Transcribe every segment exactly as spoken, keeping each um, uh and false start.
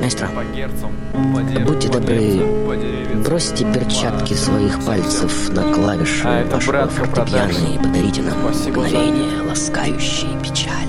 Маэстро, будьте добры, бросьте перчатки своих пальцев на клавиши а вашего фортепиано и подарите нам мгновение ласкающей печали.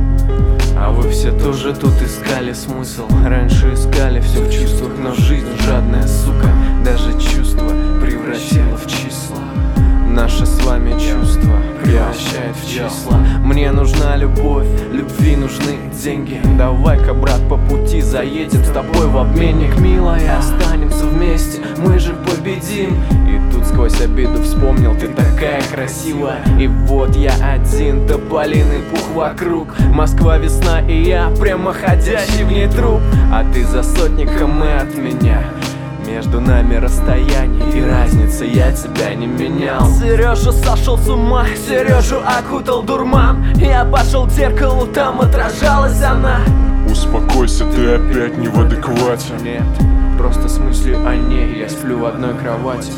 А вы все тоже тут искали смысл. Раньше искали все в чувствах, но жизнь жадная сука даже чувства превратила в числа. Наше с вами чувство превращает в числа. Мне нужна любовь, любви нужны деньги. Давай-ка, брат, по пути заедем с тобой в обменник. Милая, останемся вместе, мы же победим. И тут сквозь обиду вспомнил, ты такая красивая. И вот я один, тополиный пух вокруг. Москва весна и я прямо ходящий в ней труп. А ты за сотни км от меня. Между нами расстояние и разница, я тебя не менял. Сережа сошел с ума, Сережу окутал дурман. Я пошел к зеркалу, там отражалась она. Успокойся, ты опять не в адеквате. Нет, просто с мыслью о ней я сплю в одной кровати.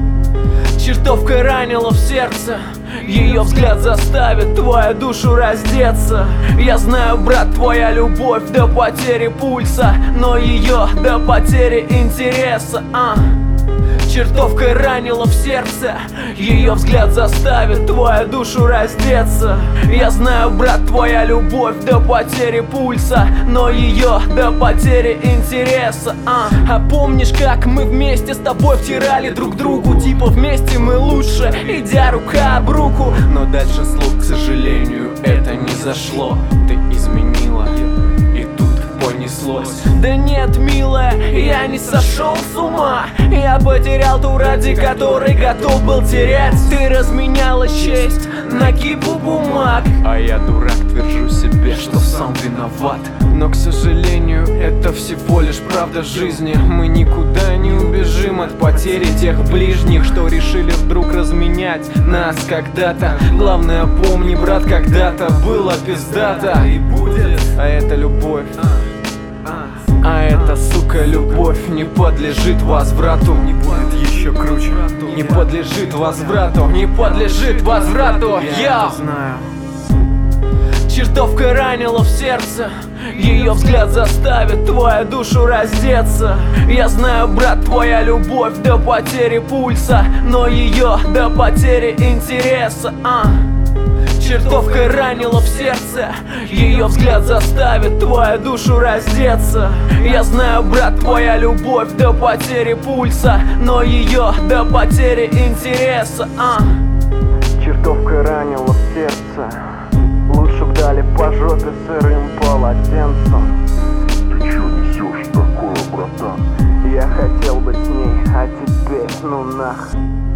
Чертовка ранила в сердце, ее взгляд заставит твою душу раздеться. Я знаю, брат, твоя любовь до потери пульса, но ее до потери интереса, а. Чертовка ранила в сердце, ее взгляд заставит твою душу раздеться. Я знаю, брат, твоя любовь до потери пульса, но ее до потери интереса, а. А помнишь, как мы вместе с тобой втирали друг другу? Типа вместе мы лучше, идя рука об руку. Но дальше слов, к сожалению, это не зашло. Ты изменила, и тут понеслось. Да нет, милая, я не сошел с ума. Я потерял ту, ради которой готов был терять. Ты разменяла честь на кипу бумаг, а я, дурак, твержу себе, что сам виноват. Но, к сожалению, это всего лишь правда жизни. Мы никуда не убежим от потери тех ближних, что решили вдруг разменять нас когда-то. Главное, помни, брат, когда-то было пиздато. И будет, а это любовь. А эта, сука, любовь не подлежит возврату. Не будет еще круче. Не подлежит возврату. Не подлежит возврату. Я знаю. Чертовка ранила в сердце, ее взгляд заставит твою душу раздеться. Я знаю, брат, твоя любовь до потери пульса, но ее до потери интереса, а. Чертовка ранила в сердце, ее взгляд заставит твою душу раздеться. Я знаю, брат, твоя любовь до потери пульса, но ее до потери интереса, а. Чертовка ранила в сердце, лучше б дали по жопе сырым полотенцем. Ты чё несёшь такое, братан? Я хотел быть с ней, а теперь ну нах.